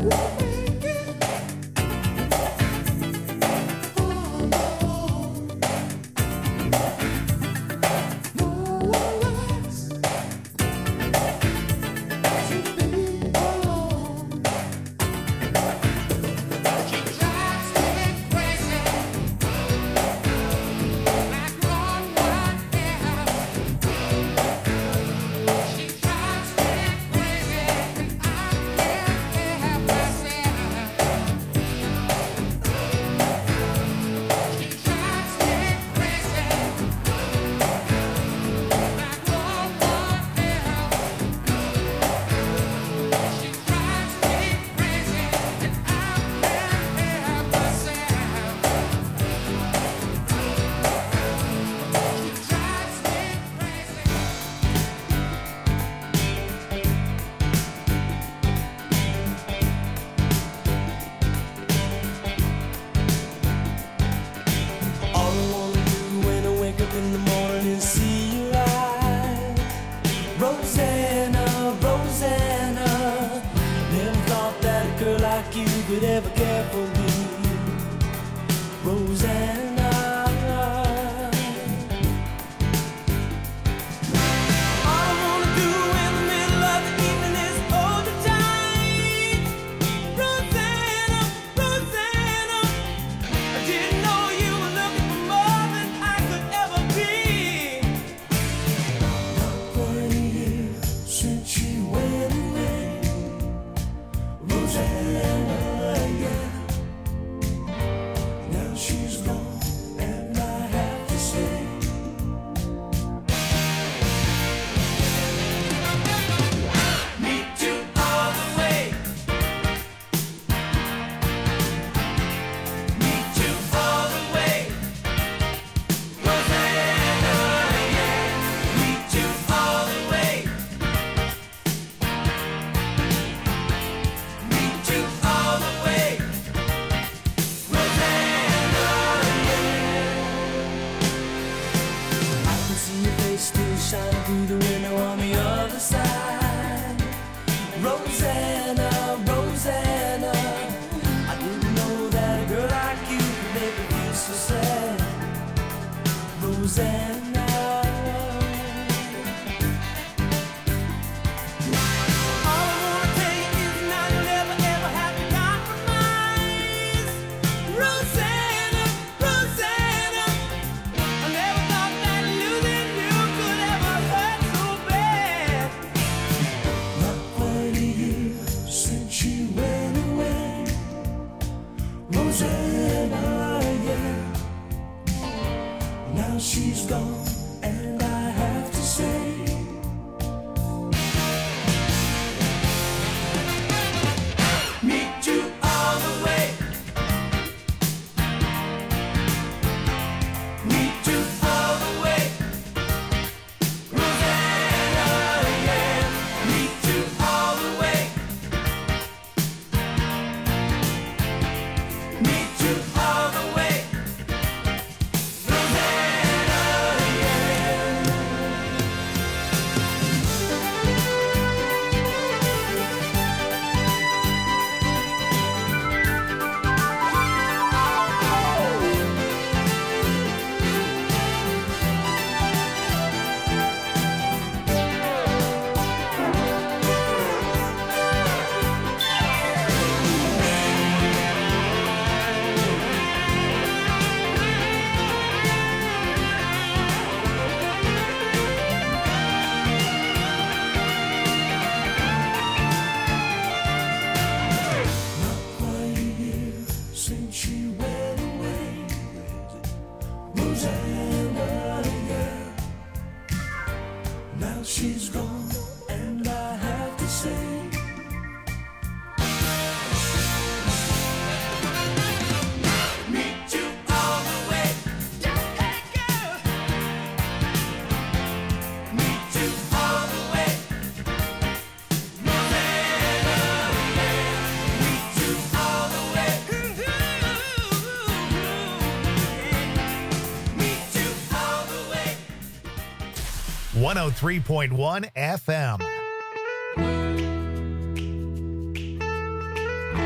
103.1 FM.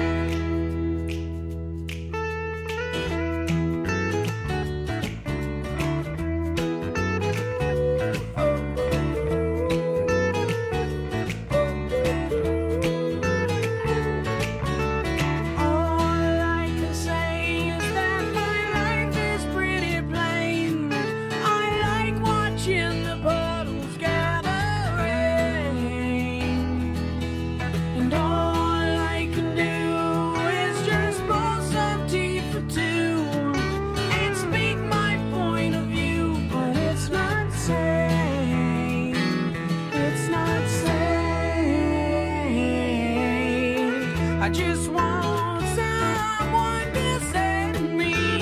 just want someone to set me.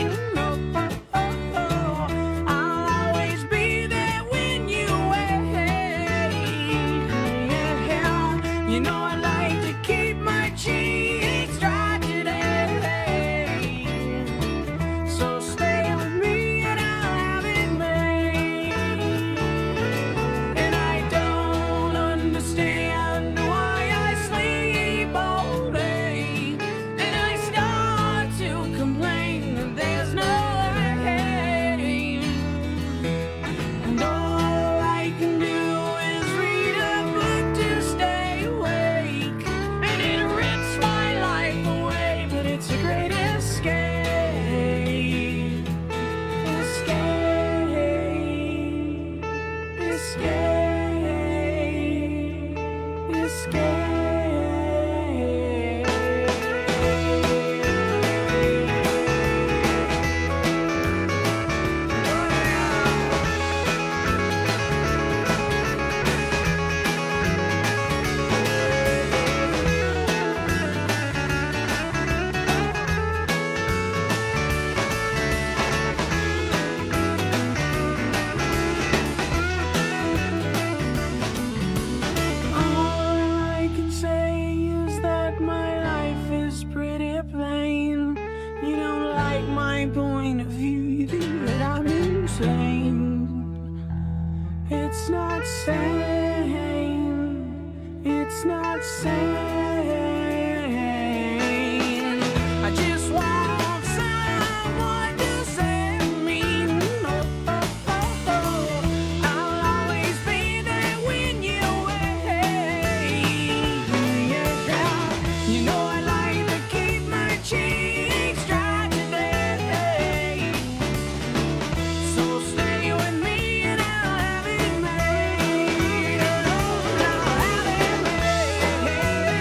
I'll always be there when you wait. You know I like to keep my cheeks dry today. So stay with me and I'll have it made. And I don't understand why I sleep all day. And I start to complain that there's no rain. And all I can do is read a book to stay awake. And it rips my life away, but it's a great escape. All I can say is that my life is pretty plain. You don't like my point of view, you think that I'm insane. It's not sane. It's not sane. I just want someone to set me. I'll always be there when you wait. You know I like to keep my cheeks dry today. So stay with me and I'll have it made. I'll have it made.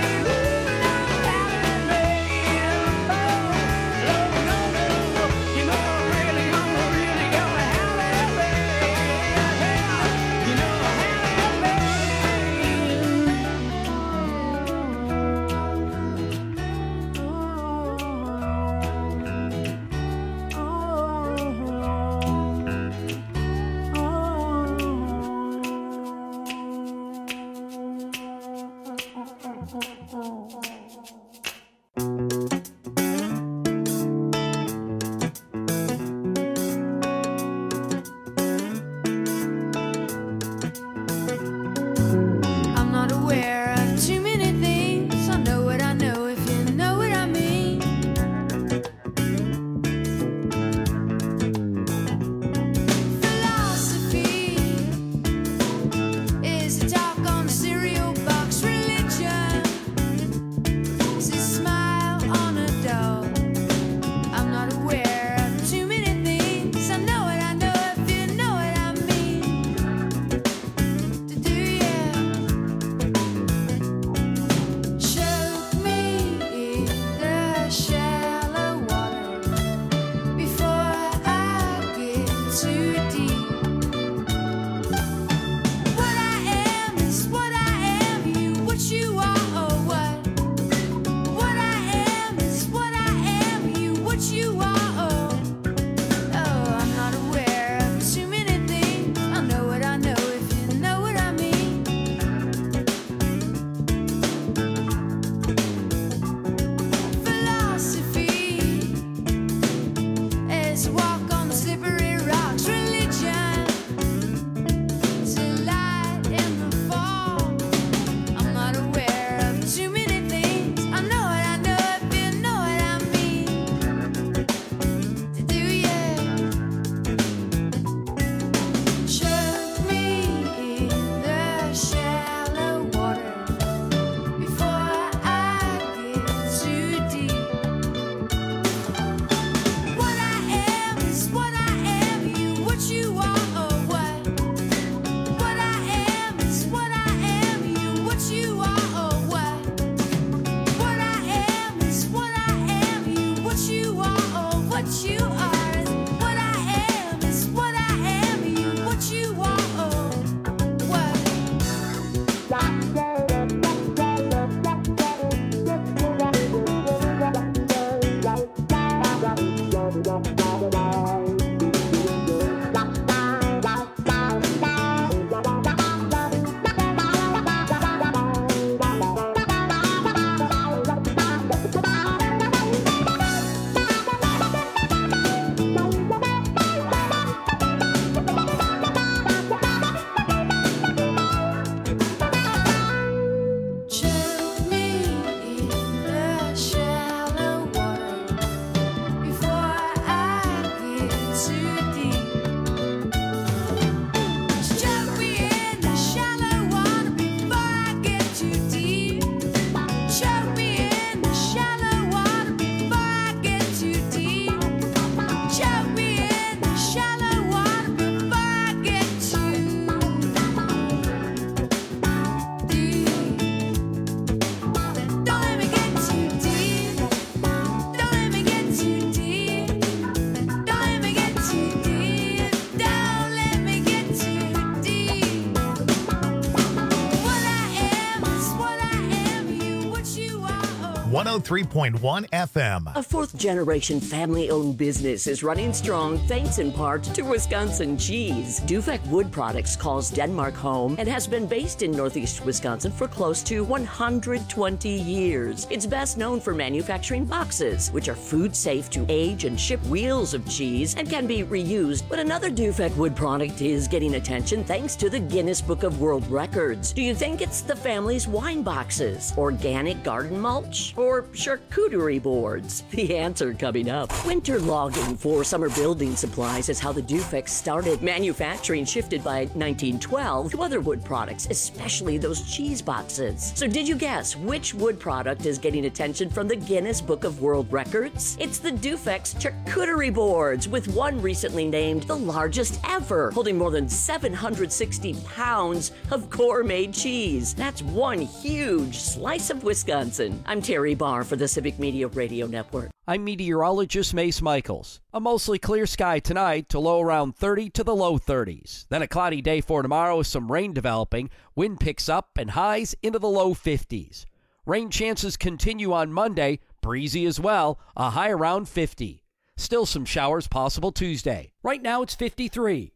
103.1 FM. A fourth-generation family-owned business is running strong thanks in part to Wisconsin cheese. Dufek Wood Products calls Denmark home and has been based in Northeast Wisconsin for close to 120 years. It's best known for manufacturing boxes, which are food safe to age and ship wheels of cheese and can be reused. But another Dufek Wood product is getting attention thanks to the Guinness Book of World Records. Do you think it's the family's wine boxes, organic garden mulch, or charcuterie boards? The answer coming up. Winter logging for summer building supplies is how the Dufeks started. Manufacturing shifted by 1912 to other wood products, especially those cheese boxes. So did you guess which wood product is getting attention from the Guinness Book of World Records? It's the Dufeks charcuterie boards, with one recently named the largest ever, holding more than 760 pounds of gourmet cheese. That's one huge slice of Wisconsin. I'm Terry Barr for the Civic Media Radio Network. I'm meteorologist Mace Michaels. A mostly clear sky tonight to low around 30 to the low 30s. Then a cloudy day for tomorrow with some rain developing. Wind picks up and highs into the low 50s. Rain chances continue on Monday, breezy as well, a high around 50. Still some showers possible Tuesday. Right now it's 53.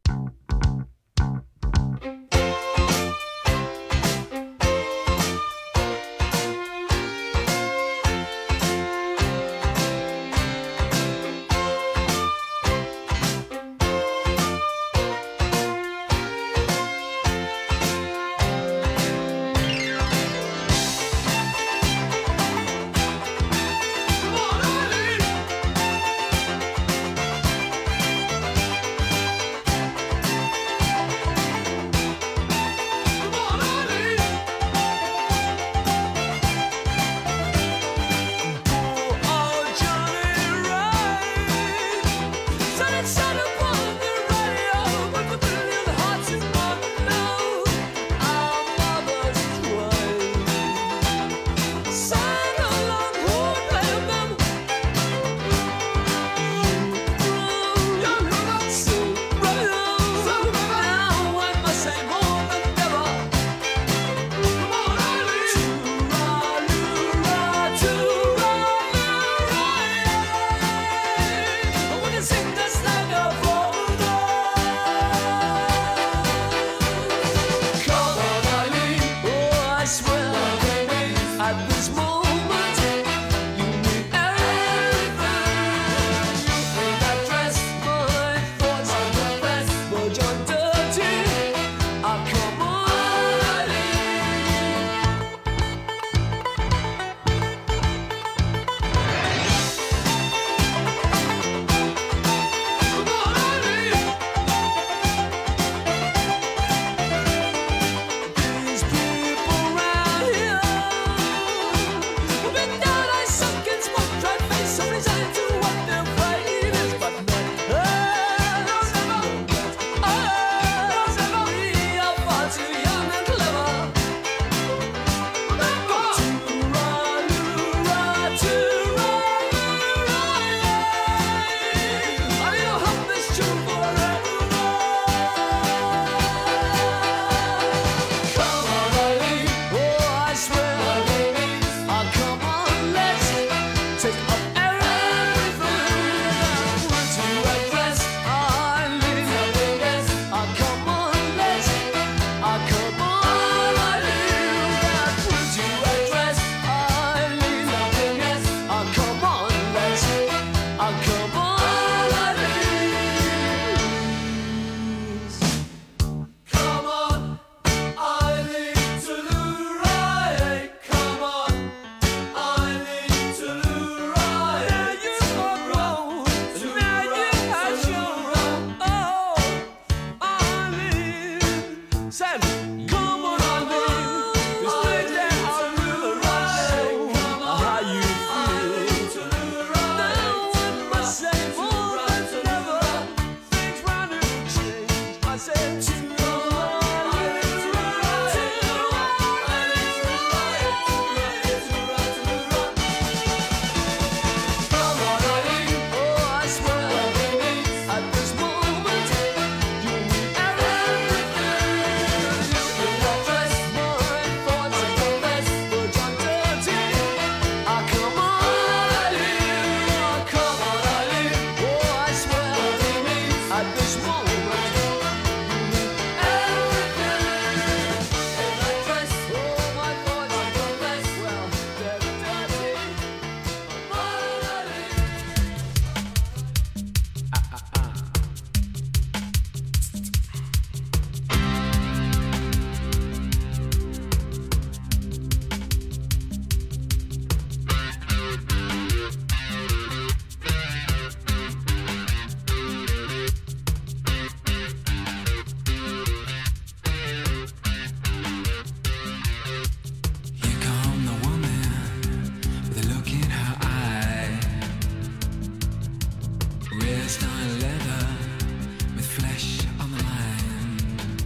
dressed on leather with flesh on the line.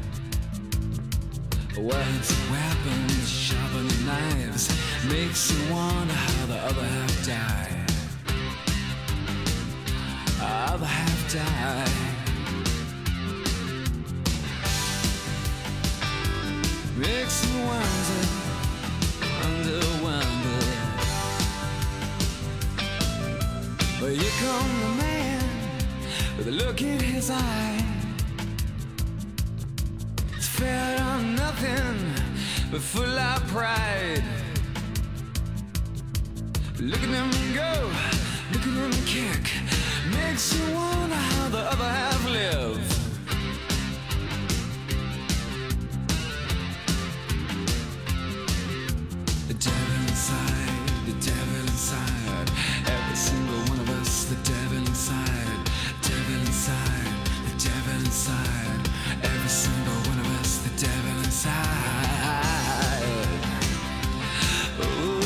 Words, weapons, sharpened knives, makes you wonder how the other half died. Other half died. Makes you wonder, wonder. But here come the man with a look in his eye. It's fair on nothing, but full of pride. Look at him go, look at him kick. Makes you wonder how the other half live. The devil inside, every single one of us, the devil inside, the devil inside, every single one of us, the devil inside. Ooh.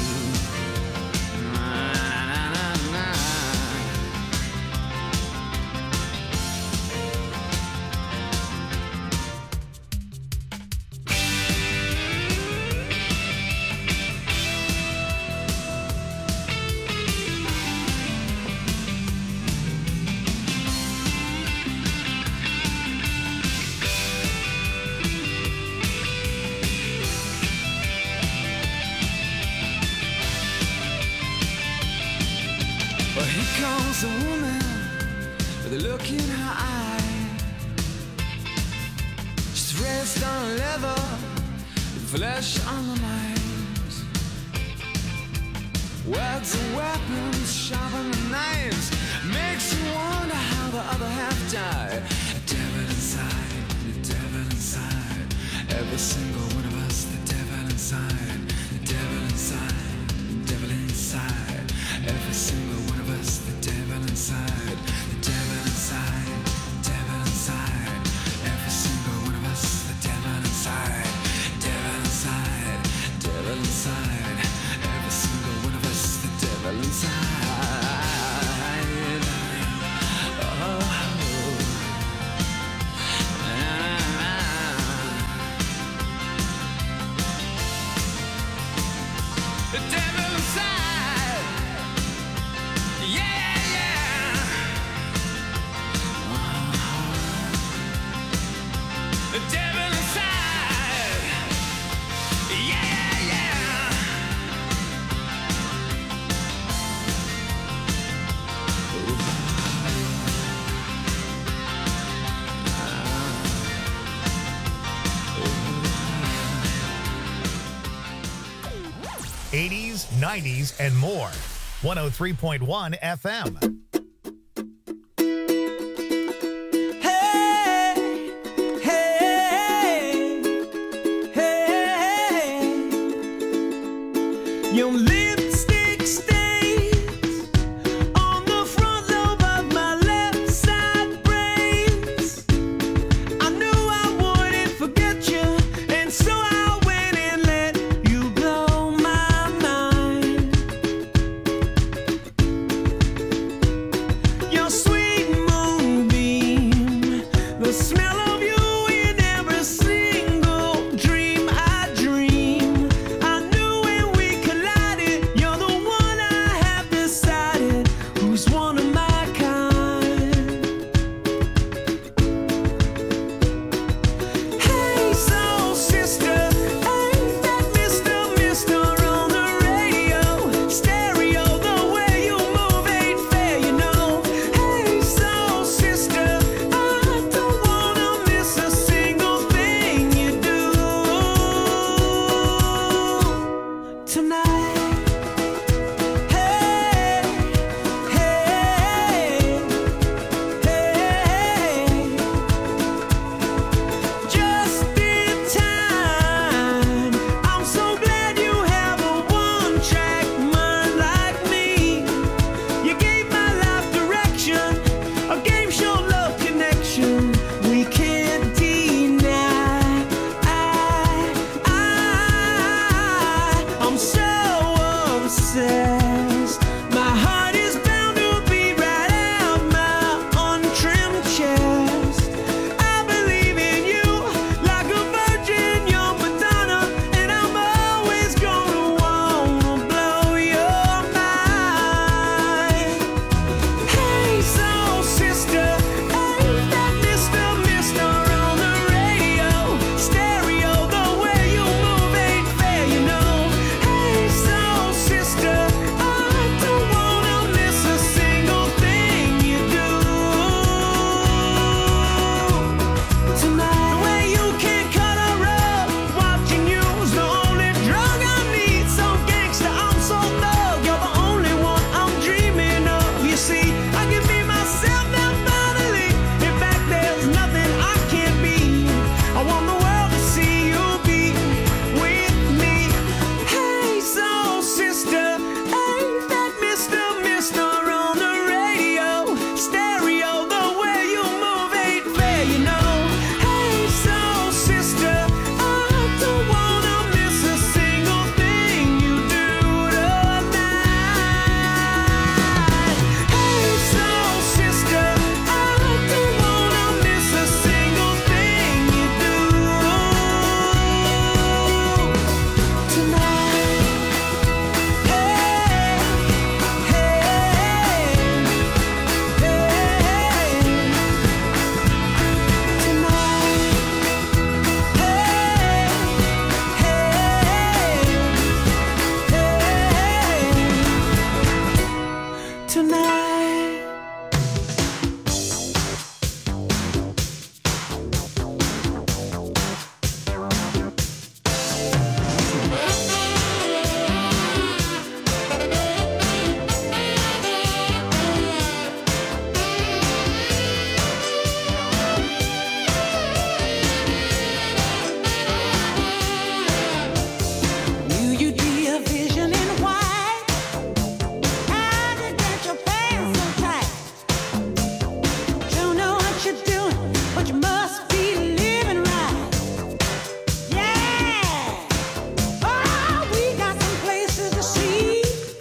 Comes a woman with a look in her eye. She's dressed on leather, with flesh on the mind. Words and weapons, sharpen the knives, makes you wonder how the other half died. The devil inside, every single one of us, the devil inside, the devil inside, the devil inside, every single one of us, the devil inside, the devil inside, the devil inside, every single one of us, the devil inside, devil inside, devil inside, every single one of us, the devil inside. The devil inside, yeah, yeah. The devil inside, yeah, yeah. '80s, '90s, and more. 103.1 FM. Your lipstick stains on the front lobe of my left side brains. I knew I wouldn't forget you, and so I went and let you blow my mind. tonight. Knew you'd be a vision in white. How did get your pants so tight? Don't know what you're doing, but you must be living right. Yeah. Oh, we got some places to see.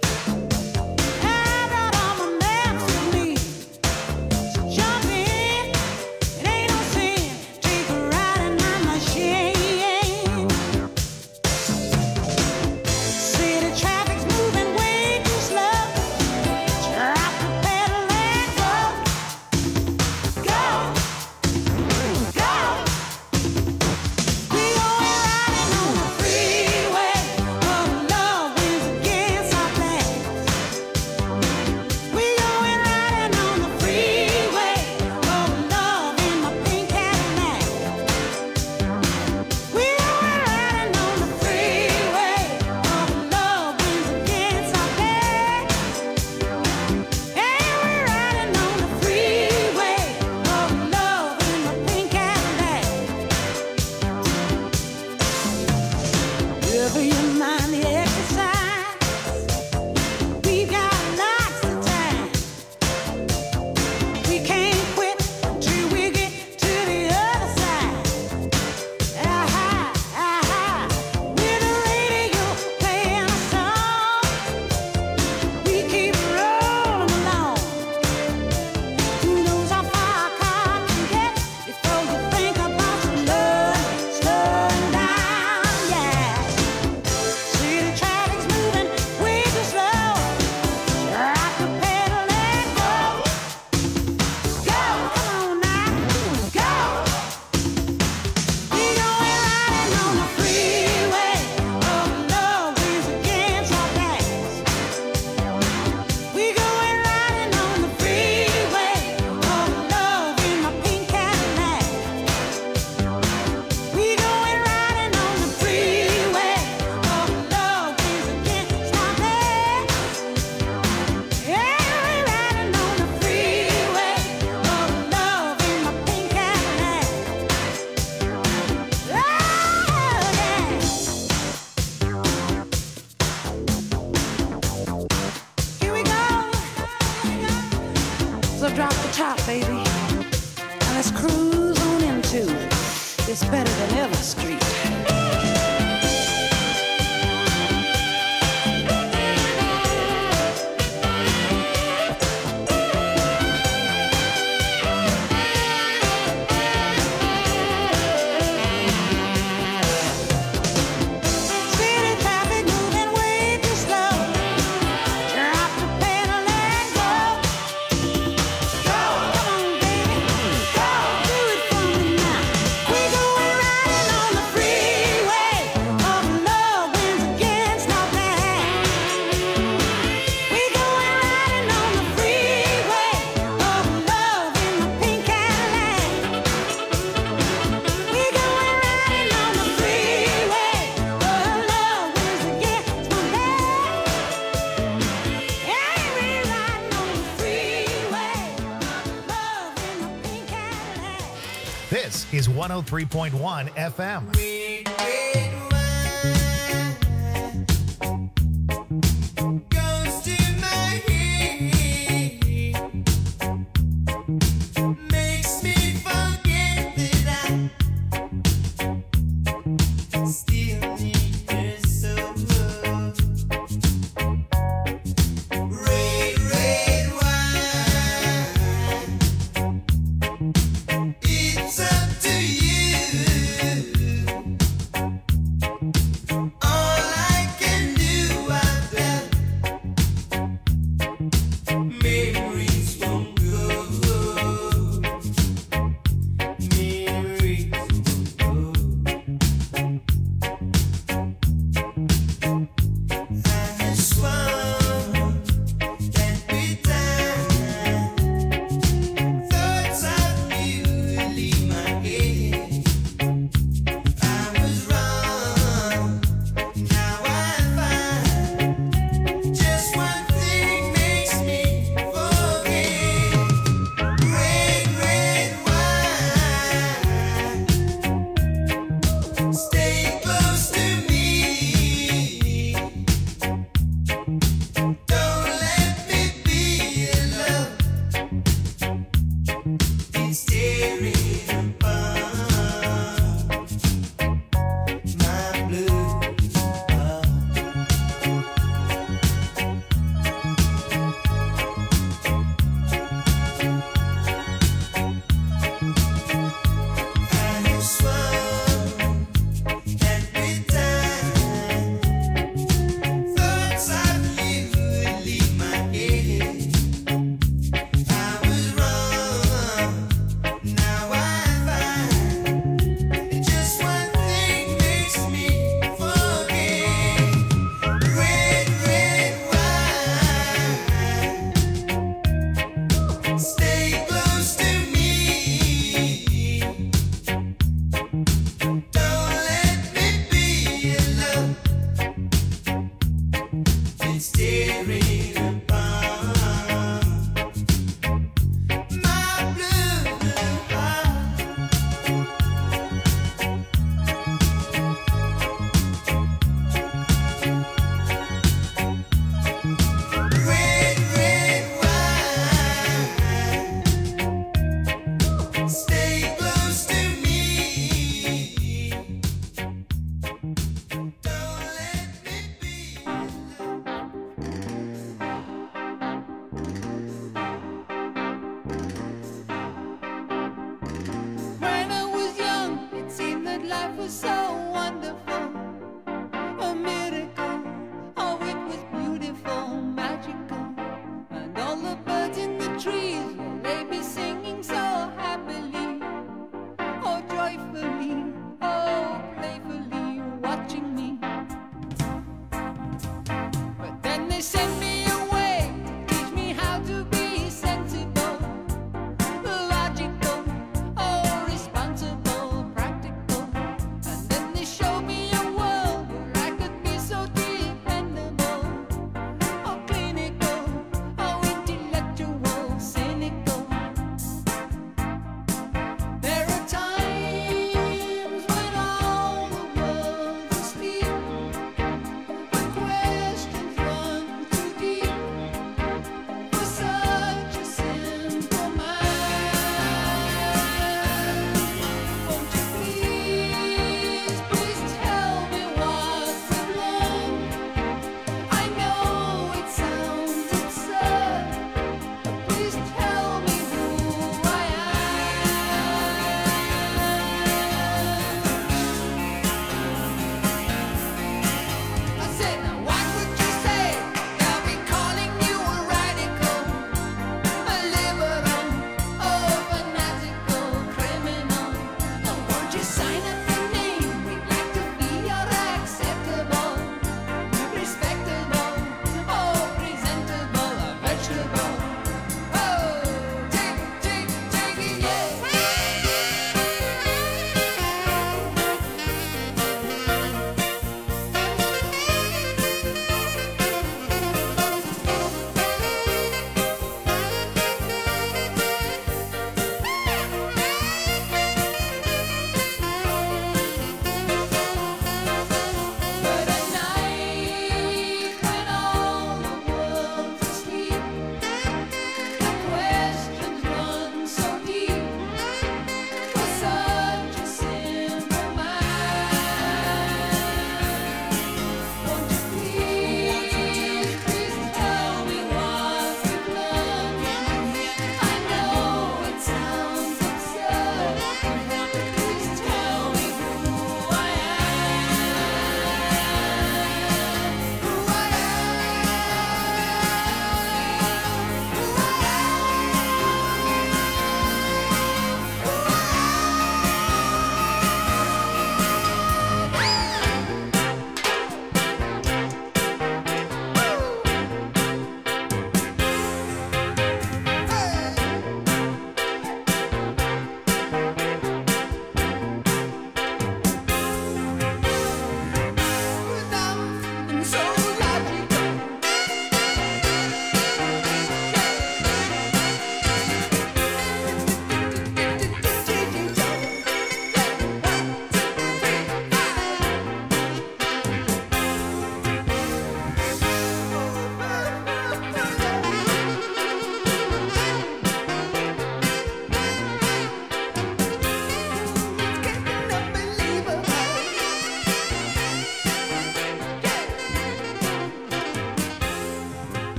I got all my maps with me. So jump in, it ain't no sin. Take a ride in my machine. City traffic's moving way too slow. Drop the pedal and go. Go. Go. We going riding on the freeway. Oh, love wins against our plans. We going riding on the freeway. Oh, love in my pink Cadillac. We going riding on the freeway. Oh, love wins against our plans. Hey, we're riding on the freeway. Oh, love in my pink Cadillac. Wherever you mind the exercise, we got lots of time. We can't quit till we get to the other side. Aha, aha, with the radio playing a song, we keep rolling along. Who knows how far a car can get before you think about slowing down, yeah. City traffic's moving way too slow. Drop the pedal and go. Go, come on now, go. We going riding on the freeway. Oh, love wins against our plans. We going riding on the freeway. Oh, love in my pink Cadillac. We going riding on the freeway. Oh, love wins against our plans. Yeah, we riding on the freeway. Oh, love in my pink Cadillac. Oh, yeah. Here we go. So drop the top, baby. Now let's cruise on into this better than ever street. City traffic moving way too slow. Drop the pedal and go. Go, come on, baby. Go, do it for me now. We going riding on the freeway. Oh, love wins against our plans. We going riding on the freeway. Oh, love in my pink Cadillac. We going riding on the freeway. Oh, love wins against my plans. Yeah, we riding on the freeway. Love in my pink Cadillac. This is 103.1 FM. Goes to my head, makes me forget that I still need her so. Red, red wine, it's up to you.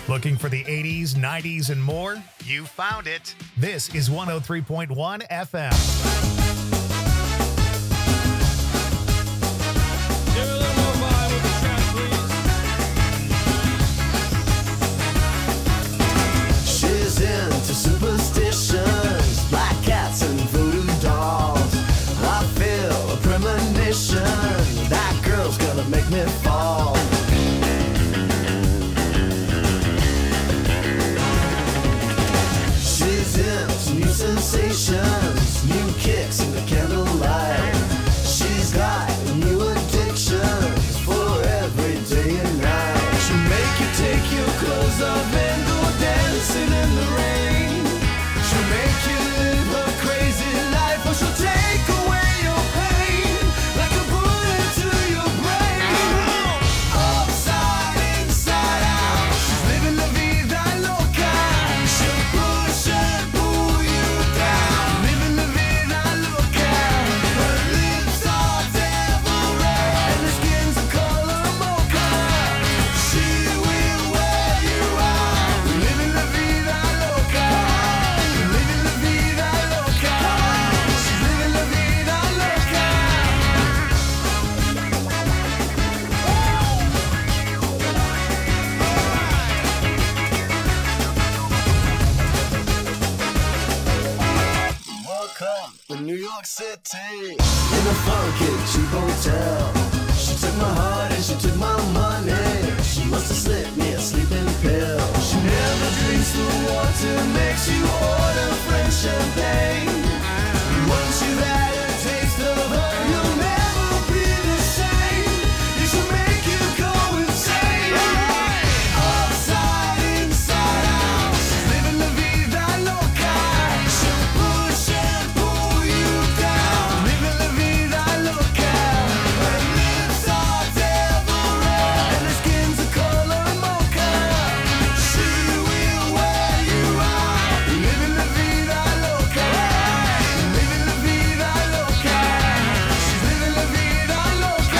Looking for the 80s, 90s, and more? You found it. This is 103.1 FM. Give a little more vibe with the track, please. She's into superstitions, black cats and voodoo dolls. I feel a premonition, that girl's gonna make me fall. She's into new sensations, new kicks in the candlelight. She's got new addictions for every day and night. She'll make you take your clothes off and go dancing in the rain. She'll make you live a crazy life, or she'll take away your pain like a bullet to your brain. Upside, inside out, she's living la vida loca. She'll push and pull you down, living la vida loca. Her lips are devil red and her skin's a color mocha. She will wear you out, living la vida loca. Living la vida loca. She's living la vida loca. Welcome to New York City, in a funky cheap hotel. She took my heart and she took my money. She must have slipped me a sleeping pill. She never drinks the water, makes you order French champagne. Once you've had a taste of her, you'll never be the same. It should make you go insane. Upside, inside out, she's living la vida loca. She'll push and pull you down, living la vida loca. Her lips are devil red and her skin's a color mocha. She will wear you out, living la vida loca. Living la vida loca. She's living la vida loca.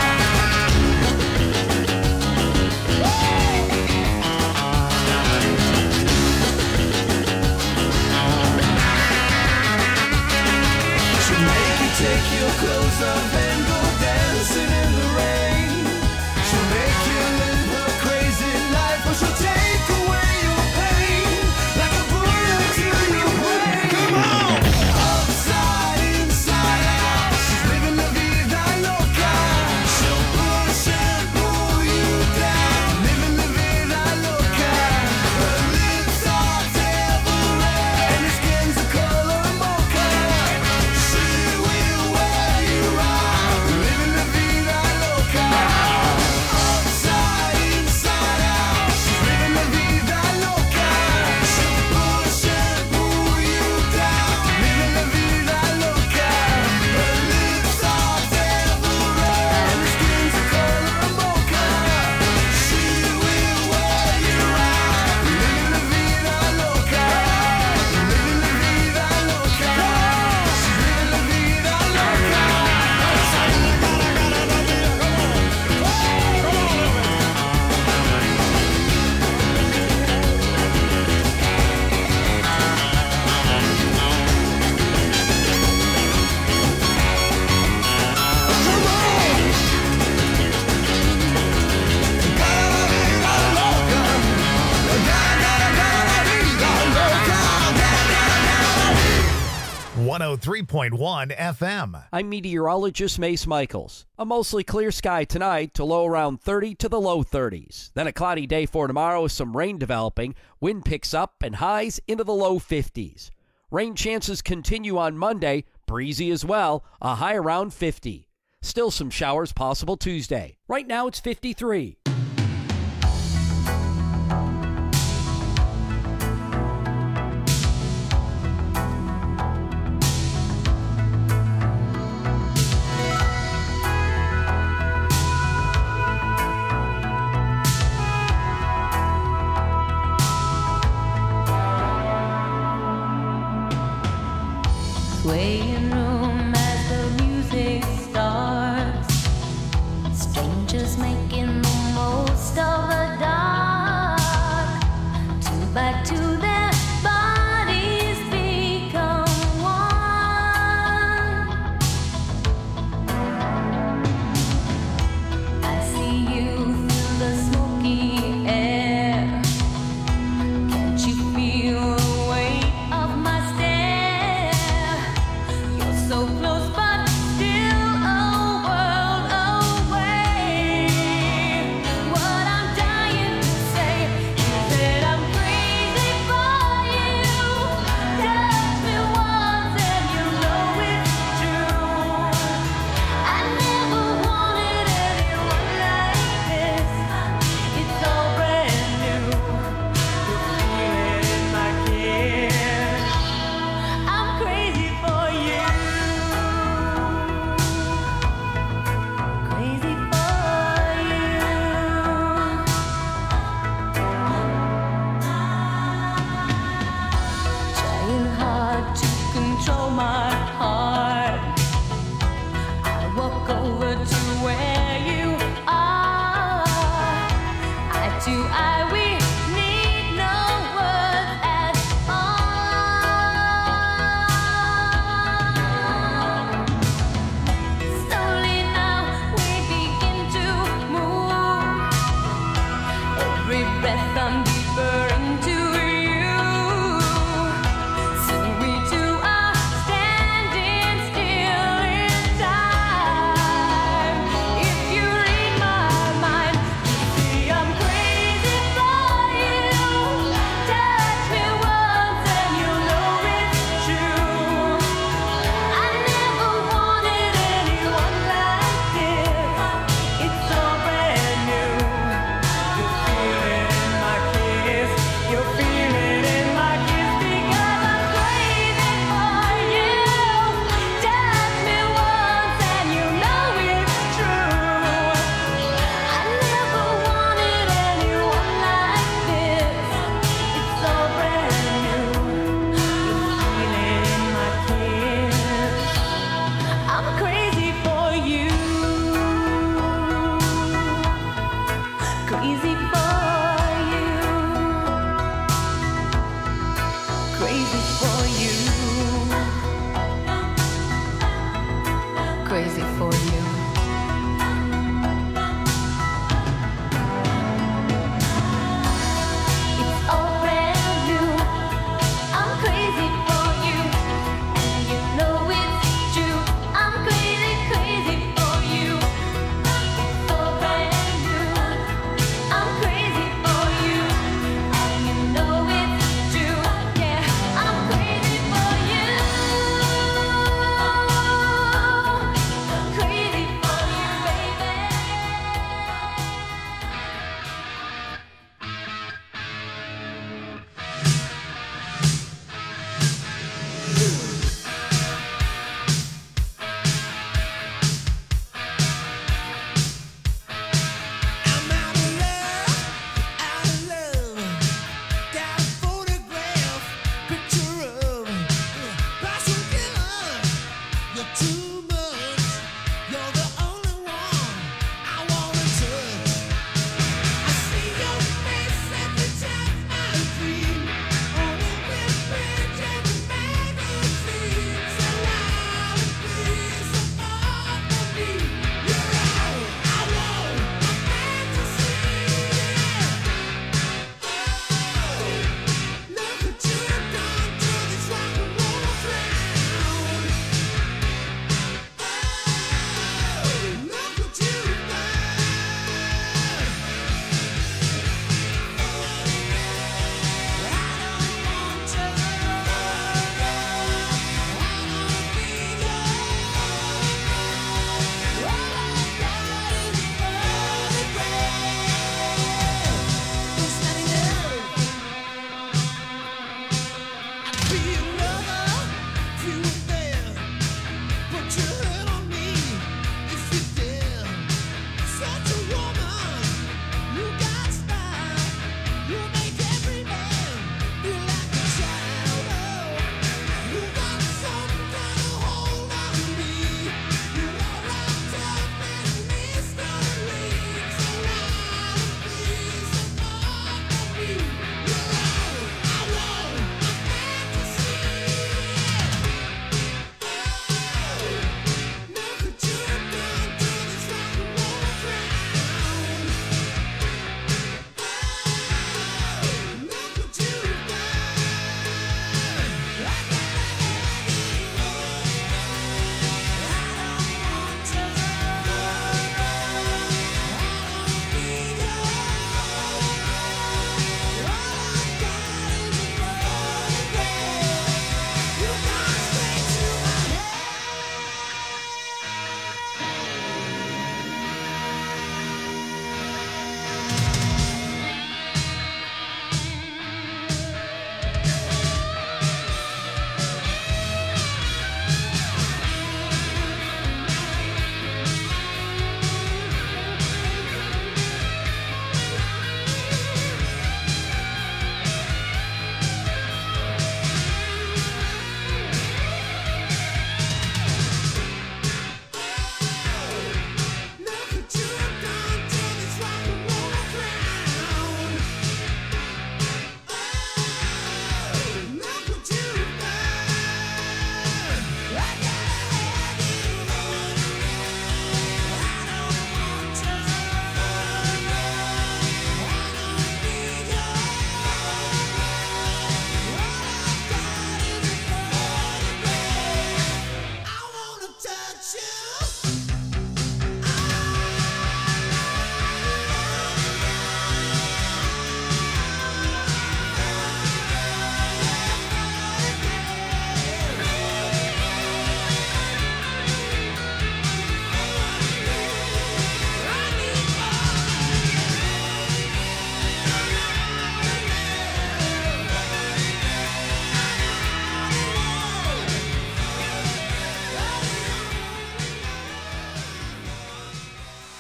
She'll make you take your clothes off and go dancing in the rain. She'll make you live a crazy life, or she'll take away your pain like a bullet to your brain. Come on! Upside, inside out, she's living la vida loca. She'll push and pull you down, living la vida loca. Her lips are devil red and her skin's a color mocha. She will wear you out, living la vida loca. Upside, inside out, she's living la vida loca. She'll push and pull you down, living la vida loca. Her lips are devil red and her skin's a color mocha. She will wear you out, living la vida loca. Living la vida loca. She's living la vida loca. 103.1 FM. I'm meteorologist Mace Michaels. A mostly clear sky tonight to low around 30 to the low 30s. Then a cloudy day for tomorrow with some rain developing. Wind picks up and highs into the low 50s. Rain chances continue on Monday, breezy as well, a high around 50. Still some showers possible Tuesday. Right now it's 53. Swaying room as the music starts. Strangers making the over to where you are. Eye to eye, we need no words at all. Slowly now we begin to move. Every breath I'm deeper into you. Soon we too are standing still in time. You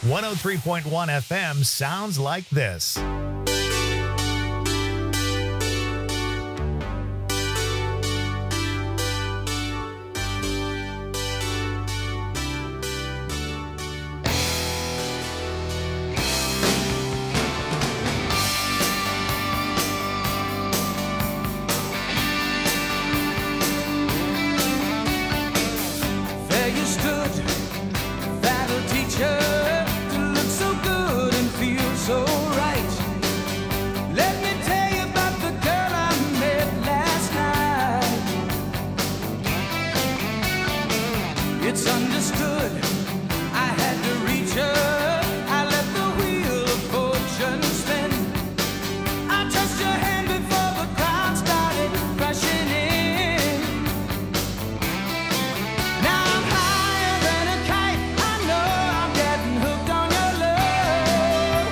103.1 FM sounds like this. There you stood, that'll teach her to look so good and feel so right. Let me tell you about the girl I met last night. It's understood, I had to reach her. I let the wheel of fortune spin. I touched her hand before the crowd started crashing in. Now I'm higher than a kite. I know I'm getting hooked on your love.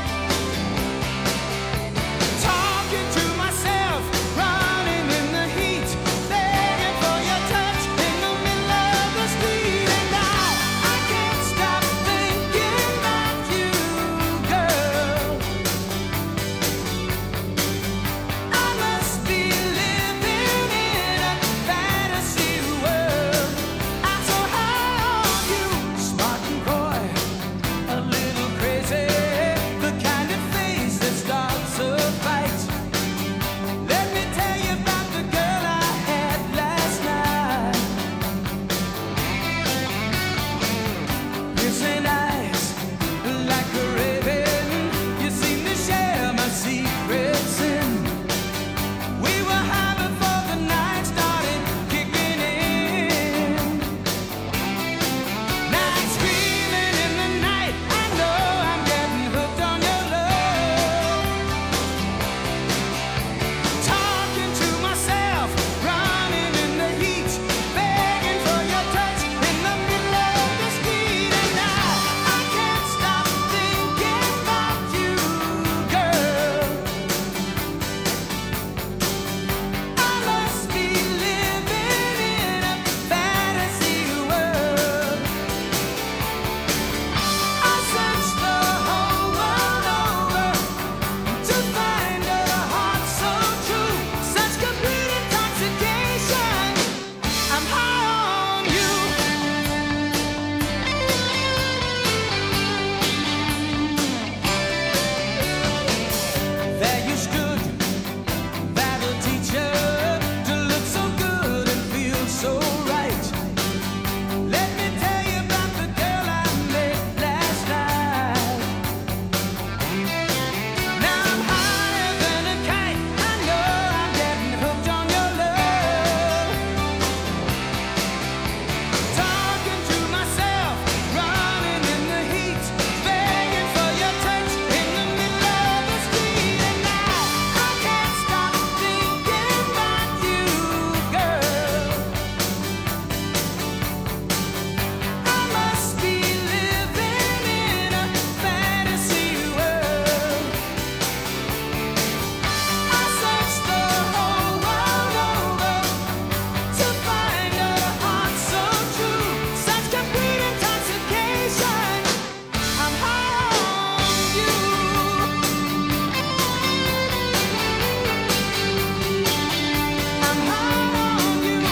Talking to myself, running in the heat, begging for your touch in the middle of the street. And now I can't stop thinking about you, girl. I must be living in a fantasy world. I'm so high on you, smart and coy, a little crazy, the kind of face that starts a fight. Let me tell you about the girl I had last night. Piercing eyes, like a raven, you seem to share my secrets in. We were high before the night started kicking in. Now I'm screaming in the night. I know I'm getting hooked on your love. Talking to myself, running in the heat, begging for your touch in the middle of the street. And now I can't stop thinking about you, girl. I must be living in a fantasy world. I searched the whole world over to find a heart so true, such complete intoxication. I'm high on you. There you stood, that'll teach her to look so good and feel so right. Let me tell you about the girl I met last night. Now I'm higher than a kite. I know I'm getting hooked on your love. Talking to myself, running in the heat, begging for your touch in the middle of the street. And now I can't stop thinking about you, girl. I must be living in a fantasy world. I searched the whole world over to find a heart so true, such complete intoxication. I'm high on you. I'm high on you.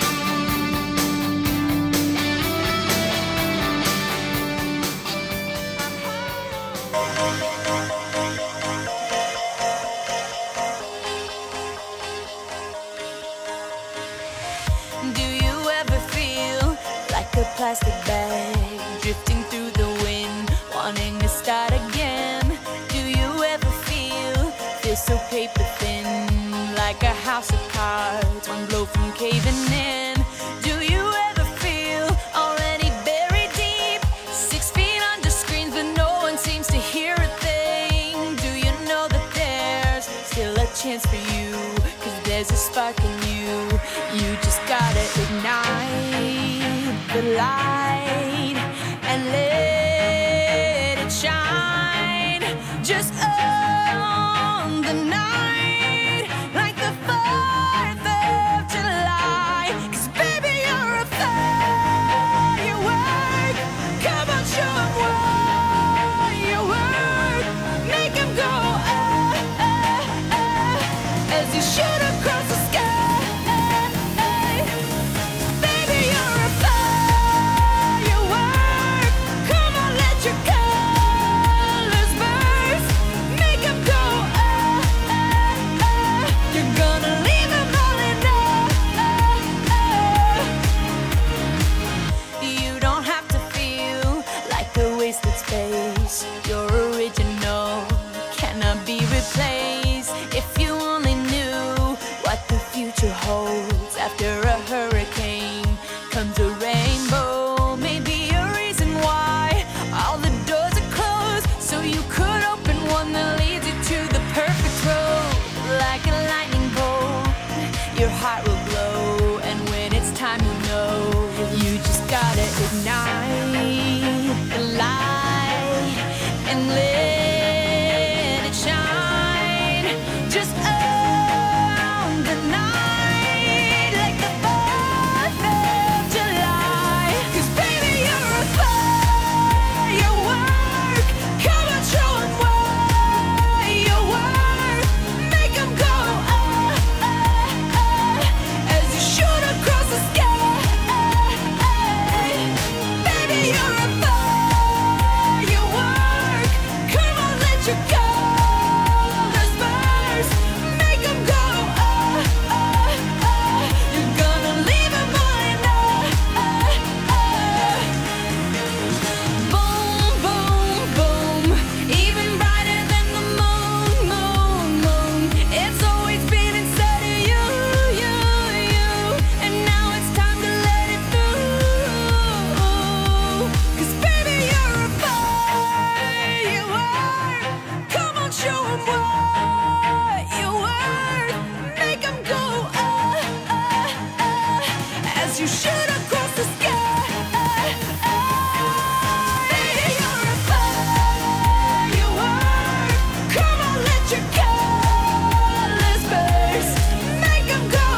Do you ever feel like a plastic bag drifting through the wind, wanting to start again? Do you ever feel so paper thin, like a house of cards, one blow from caving in? Do you ever feel already buried deep, 6 feet under screens, but no one seems to hear a thing? Do you know that there's still a chance for you? 'Cause there's a spark in you. You just gotta ignite the light and let it shine. Just on the night, like the 4th of July. 'Cause baby, you're a firework. Come on, show 'em what sacred space. You're original, cannot be replaced. If you only knew what the future holds. After a hurricane comes a rainbow. Maybe a reason why all the doors are closed, so you could open one that leads you to the perfect road. Like a lightning bolt, your heart will glow, and when it's time, you know you just gotta ignite the light and let it shine. Just own the night like the 4th of July. 'Cause baby, you're a firework. Come on, show 'em what you're worth. Make 'em go as you shoot across the sky. Baby, you're a firework. Come on, let your colors burst. Make 'em go you're gonna leave 'em behind. Boom, boom, boom. Even brighter than the moon, moon, moon. It's always been inside of you, you, you. And now it's time to let it through. 'Cause baby, you're a firework. Come on, show 'em what you're worth. Make 'em go as you shoot across the sky. Baby, you're a firework. Come on, let your colors burst. Make 'em go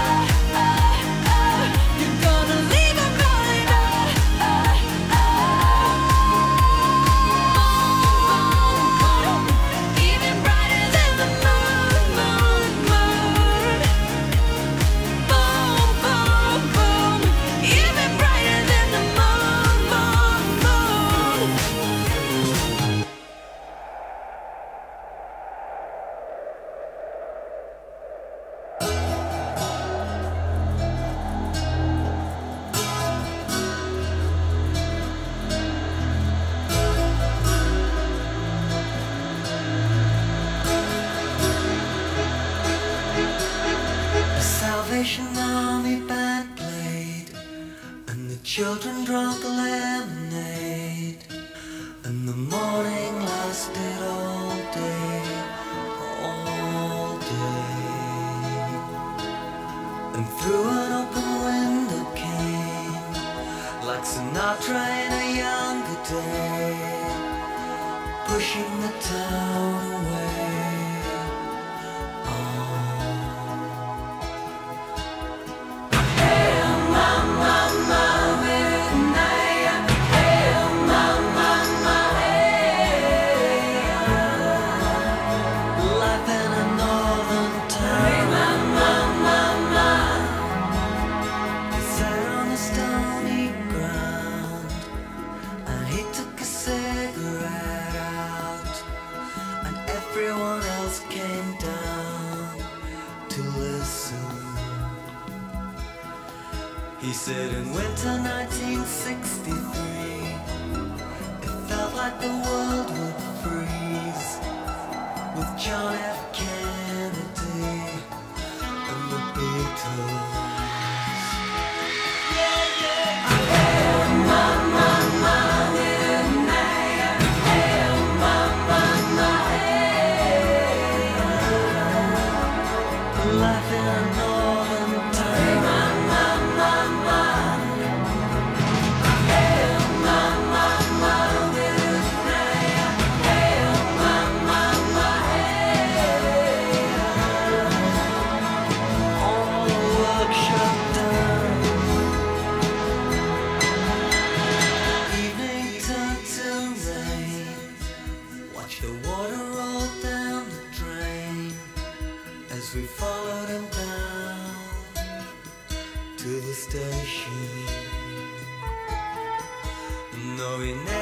you're gonna leave 'em behind. Even brighter than the moon, moon, moon. Boom, boom, boom. Even brighter than the moon, moon, moon. The Salvation Army band played, and the children drank lemonade, and the morning lasted all day, all day. And through an open window came, like Sinatra in a younger day, pushing the town away. Life in a northern town. He sat on the stony ground, and he took a cigarette out, and everyone else came down to listen. He said in winter 1963, it felt like the world would freeze with John F. Kennedy and the Beatles. Life in a northern all the work shut down. Evening turned to rain. Watch the water roll down the drain as we followed him down to the station. No, we never